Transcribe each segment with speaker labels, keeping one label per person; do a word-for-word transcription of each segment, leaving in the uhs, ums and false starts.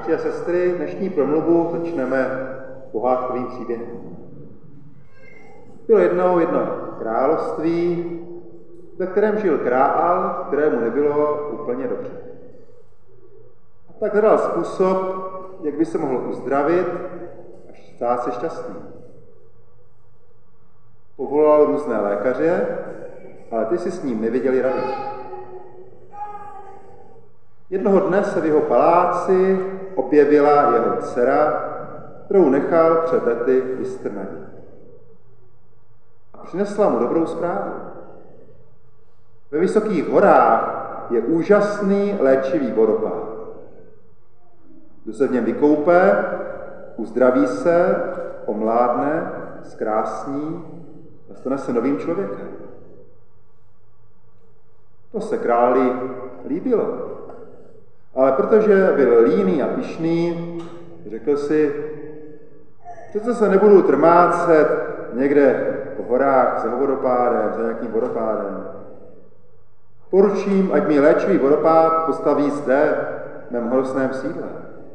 Speaker 1: bratři a sestry, dnešní promluvu začneme pohádkovým příběhem. Bylo jednou jedno království, ve kterém žil král, kterému nebylo úplně dobře. A tak hledal způsob, jak by se mohl uzdravit a stát se šťastný. Povolal různé lékaře, ale ty si s ním nevěděli rady. Jednoho dne se v jeho paláci objevila jeho dcera, kterou nechal před lety vystrnadit. A přinesla mu dobrou zprávu. Ve vysokých horách je úžasný léčivý vodopád. Kdo se v něm vykoupe, uzdraví se, omládne, zkrásní a stane se novým člověkem. To se králi líbilo. Ale protože byl líný a pyšný, řekl si, přece se nebudu trmácet někde po horách za vodopádem, za nějakým vodopádem. Poručím, ať mi léčivý vodopád postaví zde, v mém horostném sídle.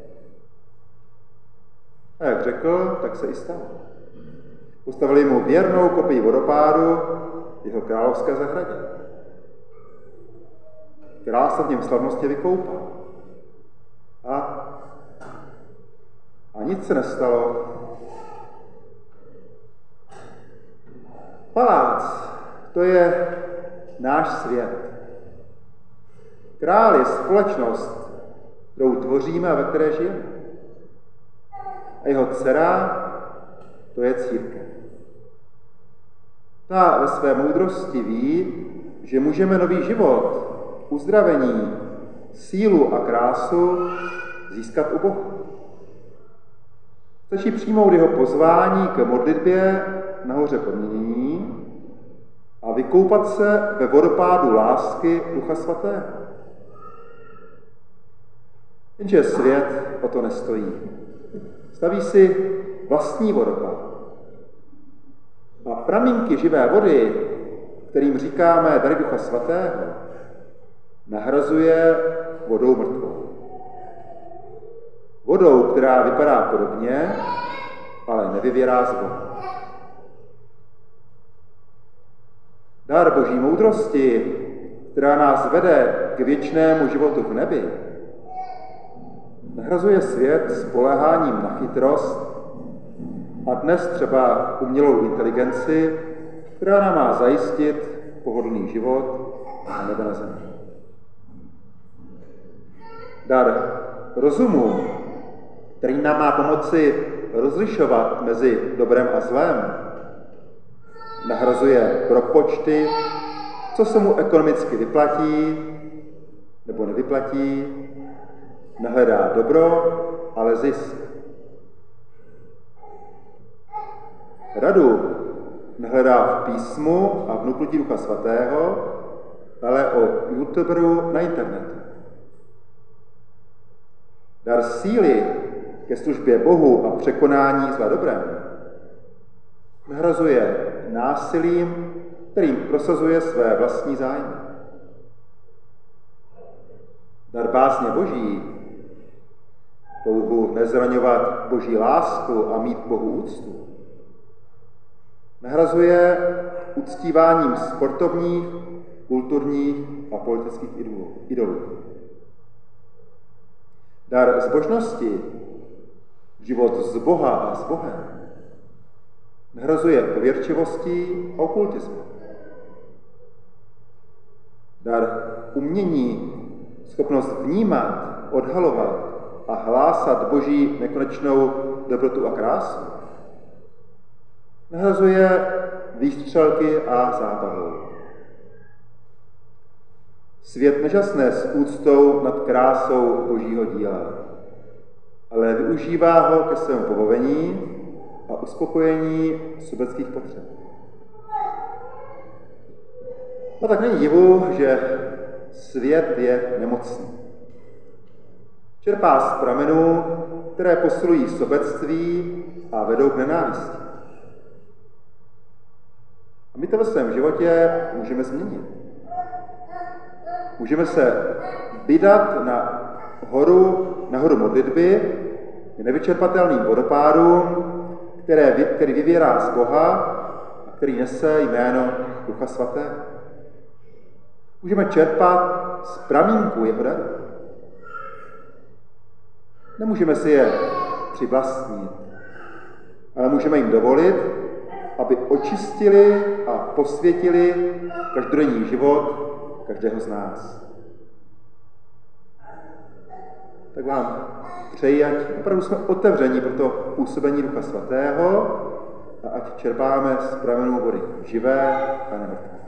Speaker 1: A jak řekl, tak se i stalo. Postavili mu věrnou kopii vodopádu v jeho královské zahradě. Král se v něm slavnostně vykoupal. A, a nic se nestalo. Palác, to je náš svět. Král je společnost, kterou tvoříme a ve které žijeme. A jeho dcera, to je církev. Ta ve své moudrosti ví, že můžeme nový život, uzdravení, sílu a krásu získat u Boha. Stačí přijmout jeho pozvání k modlitbě nahoře proměnění a vykoupat se ve vodopádu lásky Ducha Svatého. Jenže svět o to nestojí. Staví si vlastní vodopád. A pramínky živé vody, kterým říkáme dary Ducha Svatého, nahrazuje vodou mrtvou. Vodou, která vypadá podobně, ale nevyvěrá z Boha. Dar Boží moudrosti, která nás vede k věčnému životu v nebi, nahrazuje svět spoléháním na chytrost a dnes třeba umělou inteligenci, která nám má zajistit pohodlný život a nebe na zemi. Dar rozumu, který nám má pomoci rozlišovat mezi dobrem a zlem, nahrazuje propočty, co se mu ekonomicky vyplatí nebo nevyplatí, nehledá dobro, ale zisk. Radu nehledá v písmu a vnuknutí Ducha Svatého, ale o youtuberu na internetu. Dar síly ke službě Bohu a překonání zla dobrem nahrazuje násilím, kterým prosazuje své vlastní zájmy. Dar bázně Boží, touhu nezraňovat Boží lásku a mít Bohu úctu, nahrazuje uctíváním sportovních, kulturních a politických idolů. Dar zbožnosti, život z Boha a s Bohem, nahrazuje pověrčivostí a okultismu. Dar umění, schopnost vnímat, odhalovat a hlásat Boží nekonečnou dobrotu a krásu, nahrazuje výstřelky a zábavu. Svět nežasne s úctou nad krásou Božího díla, ale využívá ho ke svému pobavení a uspokojení sobeckých potřeb. A tak není divu, že svět je nemocný. Čerpá z pramenů, které posilují sobectví a vedou k nenávisti. A my to ve svém životě můžeme změnit. Můžeme se vydat na horu nahoru modlitby je nevyčerpatelným vodopádům, které, který vyvěrá z Boha a který nese jméno Ducha Svatého. Můžeme čerpat z pramínku jeho daru. Nemůžeme si je přivlastnit, ale můžeme jim dovolit, aby očistili a posvětili každodenní život každého z nás. Tak vám přeji, ať opravdu jsme otevření pro to působení Ducha Svatého a ať čerpáme z pramenů vody živé a nemrtvé.